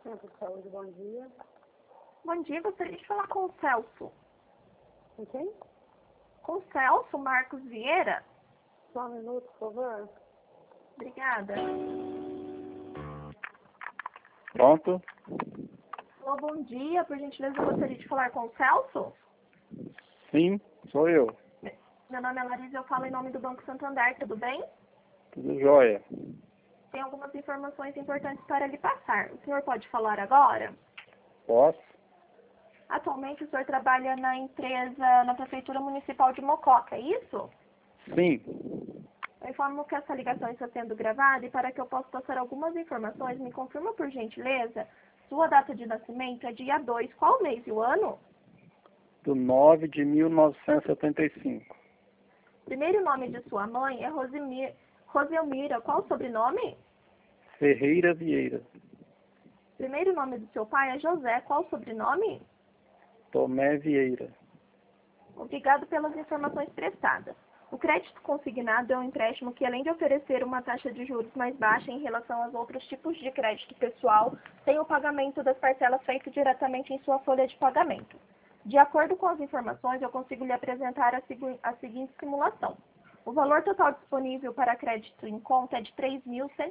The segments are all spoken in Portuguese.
Centro de Saúde, bom dia. Bom dia, gostaria de falar com o Celso. Com quem? Com o Celso Marcos Vieira? Só um minuto, por favor. Obrigada. Pronto? Alô, bom dia, por gentileza, eu gostaria de falar com o Celso. Sim, sou eu. Meu nome é Larissa, eu falo em nome do Banco Santander, tudo bem? Tudo jóia. Tem algumas informações importantes para lhe passar. O senhor pode falar agora? Posso? Atualmente o senhor trabalha na empresa, na Prefeitura Municipal de Mococa, é isso? Sim. Eu informo que essa ligação está sendo gravada e para que eu possa passar algumas informações, me confirma por gentileza, sua data de nascimento é dia 2, qual mês e o ano? Do 9 de 1975. Primeiro nome de sua mãe é Roselmira, qual o sobrenome? Ferreira Vieira. Primeiro nome do seu pai é José, qual o sobrenome? Tomé Vieira. Obrigado pelas informações prestadas. O crédito consignado é um empréstimo que, além de oferecer uma taxa de juros mais baixa em relação aos outros tipos de crédito pessoal, tem o pagamento das parcelas feito diretamente em sua folha de pagamento. De acordo com as informações, eu consigo lhe apresentar a seguinte simulação. O valor total disponível para crédito em conta é de R$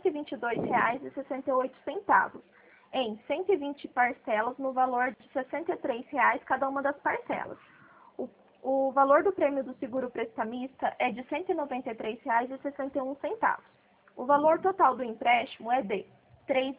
3.122,68, em 120 parcelas no valor de R$ 63,00 cada uma das parcelas. O valor do prêmio do seguro prestamista é de R$ 193,61. O valor total do empréstimo é de R$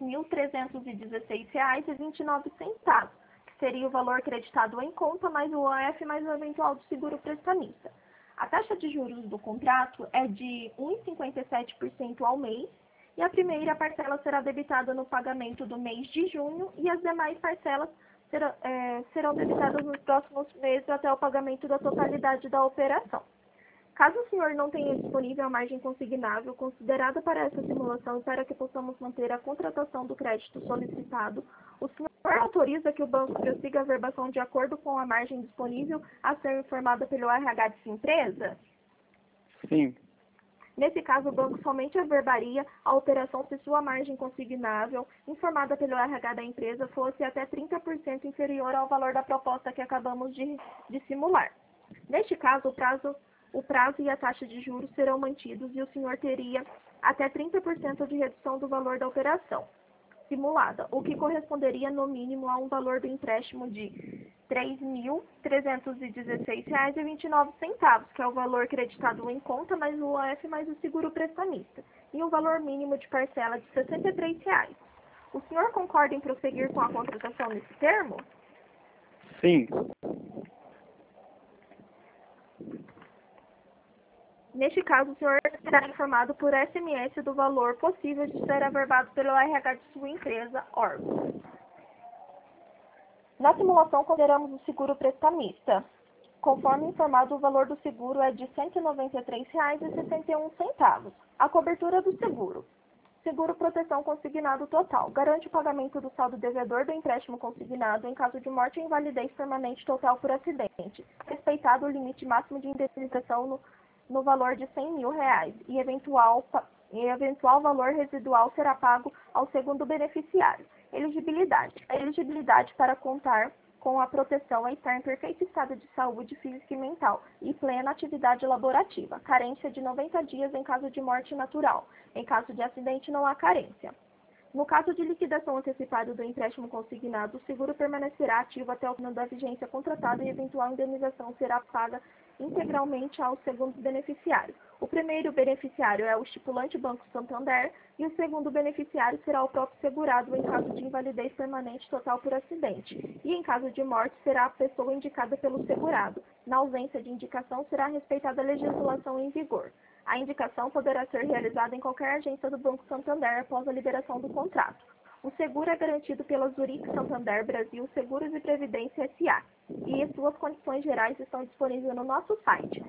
3.316,29, que seria o valor creditado em conta, mais o OF, mais o eventual do seguro prestamista. A taxa de juros do contrato é de 1,57% ao mês, e a primeira parcela será debitada no pagamento do mês de junho e as demais parcelas serão debitadas nos próximos meses até o pagamento da totalidade da operação. Caso o senhor não tenha disponível a margem consignável considerada para essa simulação e para que possamos manter a contratação do crédito solicitado, o senhor autoriza que o banco prossiga a verbação de acordo com a margem disponível a ser informada pelo RH de sua empresa? Sim. Nesse caso, o banco somente averbaria a operação se sua margem consignável, informada pelo RH da empresa, fosse até 30% inferior ao valor da proposta que acabamos de simular. Neste caso, o prazo e a taxa de juros serão mantidos e o senhor teria até 30% de redução do valor da operação simulada, o que corresponderia no mínimo a um valor do empréstimo de R$ 3.316,29, que é o valor creditado em conta, mais o OF, mais o seguro prestamista, e um valor mínimo de parcela de R$ 63,00. O senhor concorda em prosseguir com a contratação nesse termo? Sim. Neste caso, o senhor será informado por SMS do valor possível de ser averbado pelo RH de sua empresa, órgão. Na simulação, consideramos o seguro prestamista. Conforme informado, o valor do seguro é de R$ 193,61. A cobertura do seguro. Seguro proteção consignado total. Garante o pagamento do saldo devedor do empréstimo consignado em caso de morte ou invalidez permanente total por acidente, respeitado o limite máximo de indenização no valor de R$ 100.000 e eventual valor residual será pago ao segundo beneficiário. Elegibilidade. A elegibilidade para contar com a proteção é estar em perfeito estado de saúde física e mental e plena atividade laborativa. Carência de 90 dias em caso de morte natural. Em caso de acidente, não há carência. No caso de liquidação antecipada do empréstimo consignado, o seguro permanecerá ativo até o final da vigência contratada e eventual indenização será paga integralmente ao segundo beneficiário. O primeiro beneficiário é o estipulante Banco Santander e o segundo beneficiário será o próprio segurado em caso de invalidez permanente total por acidente. E em caso de morte será a pessoa indicada pelo segurado. Na ausência de indicação, será respeitada a legislação em vigor. A indicação poderá ser realizada em qualquer agência do Banco Santander após a liberação do contrato. O seguro é garantido pela Zurich Santander Brasil Seguros e Previdência S.A. e suas condições gerais estão disponíveis no nosso site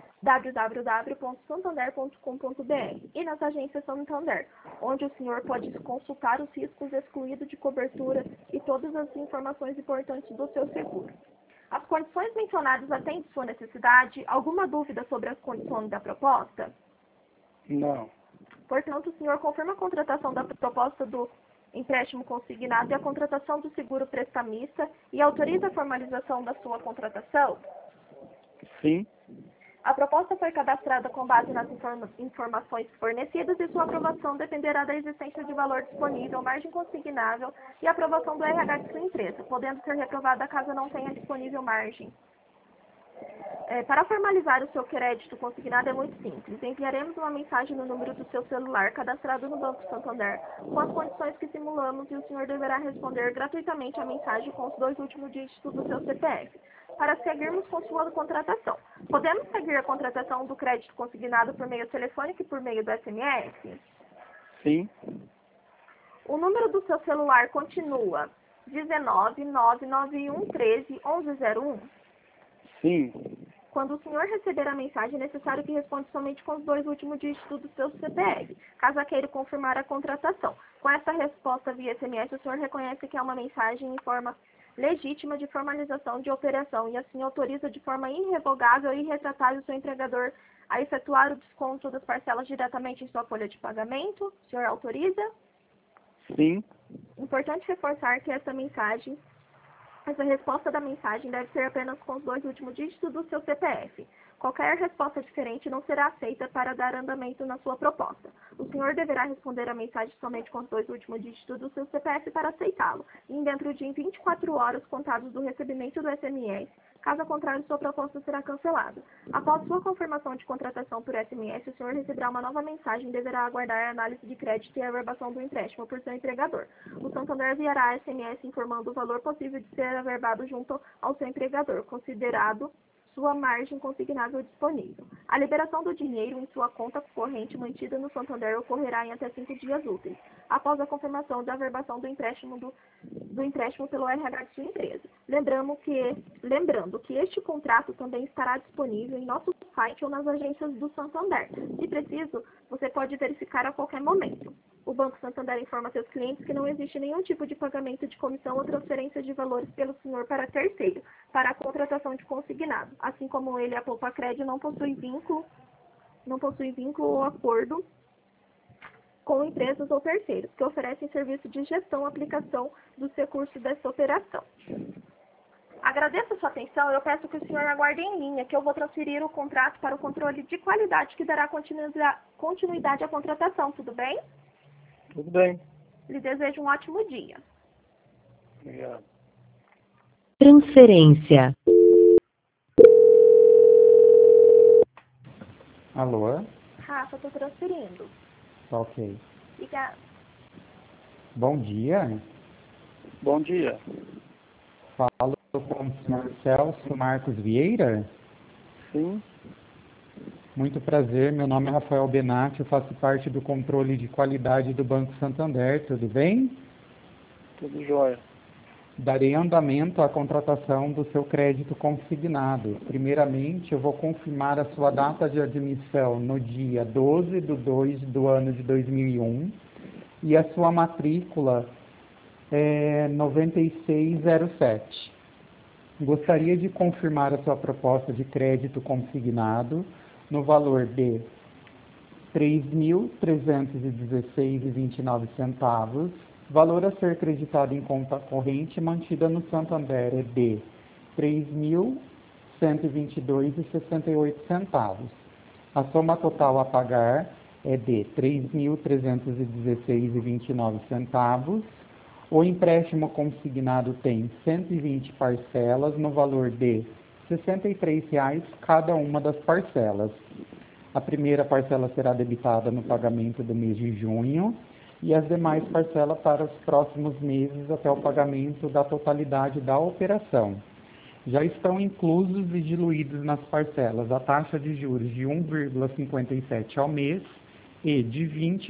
www.santander.com.br e nas agências Santander, onde o senhor pode consultar os riscos excluídos de cobertura e todas as informações importantes do seu seguro. As condições mencionadas atendem sua necessidade? Alguma dúvida sobre as condições da proposta? Não. Portanto, o senhor confirma a contratação da proposta do empréstimo consignado e a contratação do seguro prestamista e autoriza a formalização da sua contratação? Sim. A proposta foi cadastrada com base nas informações fornecidas e sua aprovação dependerá da existência de valor disponível, margem consignável e aprovação do RH de sua empresa, podendo ser reprovada caso não tenha disponível margem. Para formalizar o seu crédito consignado é muito simples. Enviaremos uma mensagem no número do seu celular cadastrado no Banco Santander com as condições que simulamos e o senhor deverá responder gratuitamente a mensagem com os 2 últimos dígitos do seu CPF para seguirmos com sua contratação. Podemos seguir a contratação do crédito consignado por meio telefônico e por meio do SMS? Sim. O número do seu celular continua 19991131101? Sim. Quando o senhor receber a mensagem, é necessário que responda somente com os 2 últimos dígitos do seu CPF, caso queira confirmar a contratação. Com essa resposta via SMS, o senhor reconhece que é uma mensagem em forma legítima de formalização de operação e assim autoriza de forma irrevogável e irretratável o seu empregador a efetuar o desconto das parcelas diretamente em sua folha de pagamento? O senhor autoriza? Sim. Importante reforçar que essa resposta da mensagem deve ser apenas com os 2 últimos dígitos do seu CPF. Qualquer resposta diferente não será aceita para dar andamento na sua proposta. O senhor deverá responder a mensagem somente com os 2 últimos dígitos do seu CPF para aceitá-lo, e dentro de 24 horas contados do recebimento do SMS. Caso contrário, sua proposta será cancelada. Após sua confirmação de contratação por SMS, o senhor receberá uma nova mensagem e deverá aguardar a análise de crédito e a averbação do empréstimo por seu empregador. O Santander enviará SMS informando o valor possível de ser averbado junto ao seu empregador, considerado sua margem consignável disponível. A liberação do dinheiro em sua conta corrente mantida no Santander ocorrerá em até 5 dias úteis, após a confirmação da averbação do empréstimo pelo RH de sua empresa. Lembrando que este contrato também estará disponível em nosso site ou nas agências do Santander. Se preciso, você pode verificar a qualquer momento. O Banco Santander informa seus clientes que não existe nenhum tipo de pagamento de comissão ou transferência de valores pelo senhor para terceiro, para a contratação de consignado. Assim como ele, a Poupa Crédito não possui vínculo ou acordo com empresas ou terceiros que oferecem serviço de gestão ou aplicação dos recursos dessa operação. Agradeço a sua atenção. Eu peço que o senhor aguarde em linha, que eu vou transferir o contrato para o controle de qualidade que dará continuidade à contratação. Tudo bem? Tudo bem. Lhe desejo um ótimo dia. Obrigado. Transferência. Alô? Rafa, estou transferindo. Tá ok. Obrigada. Bom dia. Bom dia. Falo com o senhor Celso Marcos Vieira. Sim. Muito prazer, meu nome é Rafael Benatti, eu faço parte do controle de qualidade do Banco Santander, tudo bem? Tudo jóia. Darei andamento à contratação do seu crédito consignado. Primeiramente, eu vou confirmar a sua data de admissão no dia 12/2 do ano de 2001 e a sua matrícula é 9607. Gostaria de confirmar a sua proposta de crédito consignado no valor de R$ 3.316,29. Valor a ser creditado em conta corrente mantida no Santander é de R$ 3.122,68. A soma total a pagar é de R$ 3.316,29. O empréstimo consignado tem 120 parcelas no valor de R$ 63,00 cada uma das parcelas. A primeira parcela será debitada no pagamento do mês de junho e as demais parcelas para os próximos meses até o pagamento da totalidade da operação. Já estão inclusos e diluídos nas parcelas a taxa de juros de 1,57% ao mês e de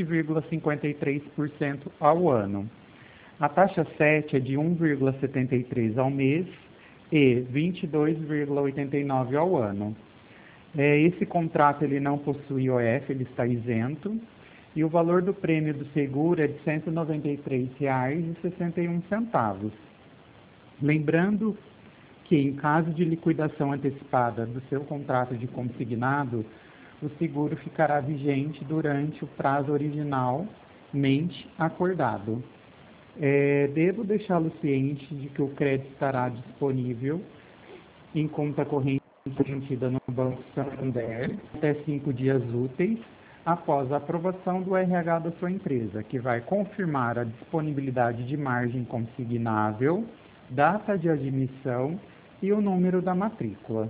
20,53% ao ano. A taxa 7 é de 1,73% ao mês e 22,89% ao ano. Esse contrato ele não possui IOF, ele está isento, e o valor do prêmio do seguro é de R$ 193,61. Lembrando que, em caso de liquidação antecipada do seu contrato de consignado, o seguro ficará vigente durante o prazo originalmente acordado. Devo deixá-lo ciente de que o crédito estará disponível em conta corrente garantida no Banco Santander até 5 dias úteis após a aprovação do RH da sua empresa, que vai confirmar a disponibilidade de margem consignável, data de admissão e o número da matrícula.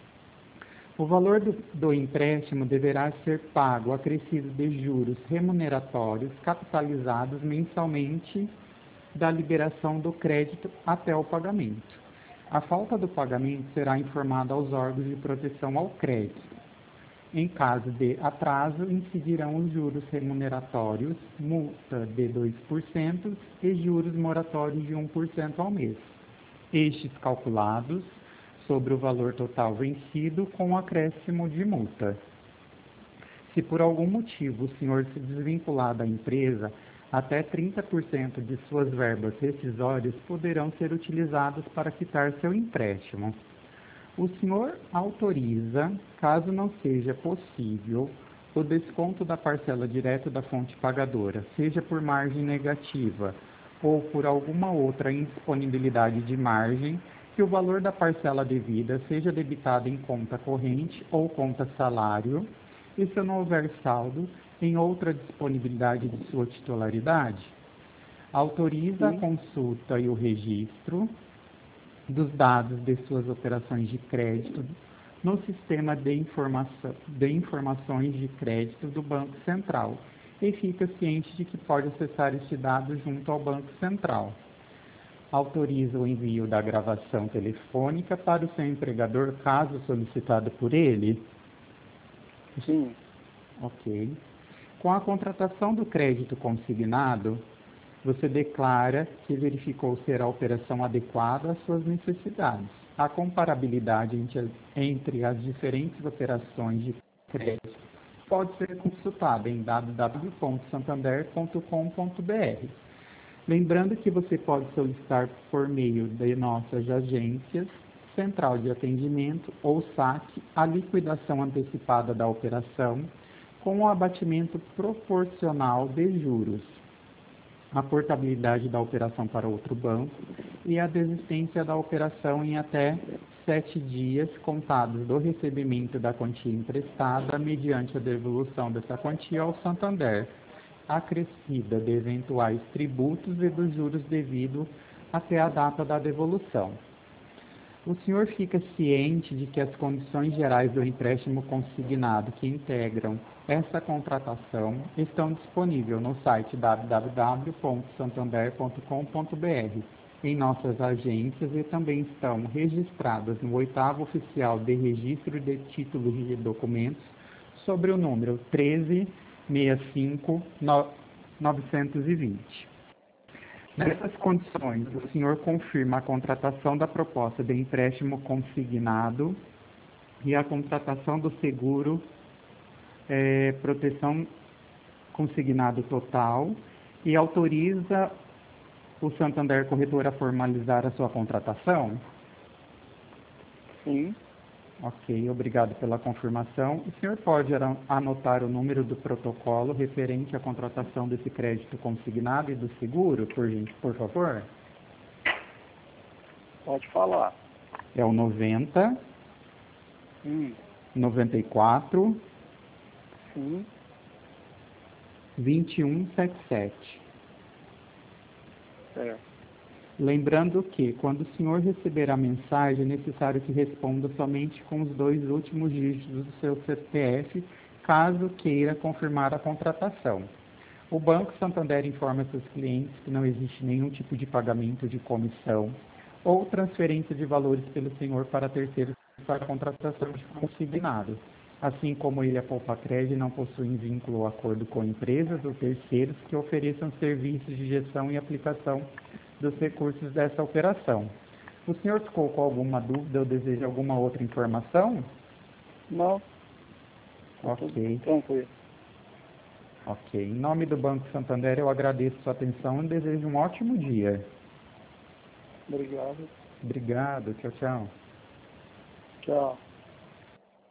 O valor do empréstimo deverá ser pago acrescido de juros remuneratórios capitalizados mensalmente da liberação do crédito até o pagamento. A falta do pagamento será informada aos órgãos de proteção ao crédito. Em caso de atraso, incidirão os juros remuneratórios, multa de 2% e juros moratórios de 1% ao mês. Estes calculados sobre o valor total vencido com acréscimo de multa. Se por algum motivo o senhor se desvincular da empresa, até 30% de suas verbas rescisórias poderão ser utilizadas para quitar seu empréstimo. O senhor autoriza, caso não seja possível, o desconto da parcela direta da fonte pagadora, seja por margem negativa ou por alguma outra indisponibilidade de margem, que o valor da parcela devida seja debitado em conta corrente ou conta salário, e se não houver saldo, em outra disponibilidade de sua titularidade. Autoriza a consulta e o registro dos dados de suas operações de crédito no sistema de informações de crédito do Banco Central e fica ciente de que pode acessar este dado junto ao Banco Central. Autoriza o envio da gravação telefônica para o seu empregador, caso solicitado por ele? Sim. Ok. Com a contratação do crédito consignado, você declara que verificou ser a operação adequada às suas necessidades. A comparabilidade entre as diferentes operações de crédito pode ser consultada em www.santander.com.br. Lembrando que você pode solicitar por meio de nossas agências, central de atendimento ou saque, a liquidação antecipada da operação com o abatimento proporcional de juros, a portabilidade da operação para outro banco e a desistência da operação em até 7 dias contados do recebimento da quantia emprestada mediante a devolução dessa quantia ao Santander, acrescida de eventuais tributos e dos juros devidos até a data da devolução. O senhor fica ciente de que as condições gerais do empréstimo consignado que integram essa contratação estão disponíveis no site www.santander.com.br, em nossas agências e também estão registradas no 8º Oficial de Registro de Títulos e Documentos sobre o número 13.65.920. Nessas condições, o senhor confirma a contratação da proposta de empréstimo consignado e a contratação do seguro proteção consignado total e autoriza o Santander Corretora a formalizar a sua contratação? Sim. Ok, obrigado pela confirmação. O senhor pode anotar o número do protocolo referente à contratação desse crédito consignado e do seguro, por favor? Pode falar. É o 90 94 Sim. 2177. Certo. Lembrando que, quando o senhor receber a mensagem, é necessário que responda somente com os 2 últimos dígitos do seu CPF, caso queira confirmar a contratação. O Banco Santander informa seus clientes que não existe nenhum tipo de pagamento de comissão ou transferência de valores pelo senhor para terceiros para a contratação de consignado. Assim como ele, a Poupa-Cred, não possui vínculo ou acordo com empresas ou terceiros que ofereçam serviços de gestão e aplicação dos recursos dessa operação. O senhor ficou com alguma dúvida ou deseja alguma outra informação? Não. Ok. Tranquilo. Ok. Em nome do Banco Santander, eu agradeço sua atenção e desejo um ótimo dia. Obrigado. Obrigado. Tchau, tchau. Tchau.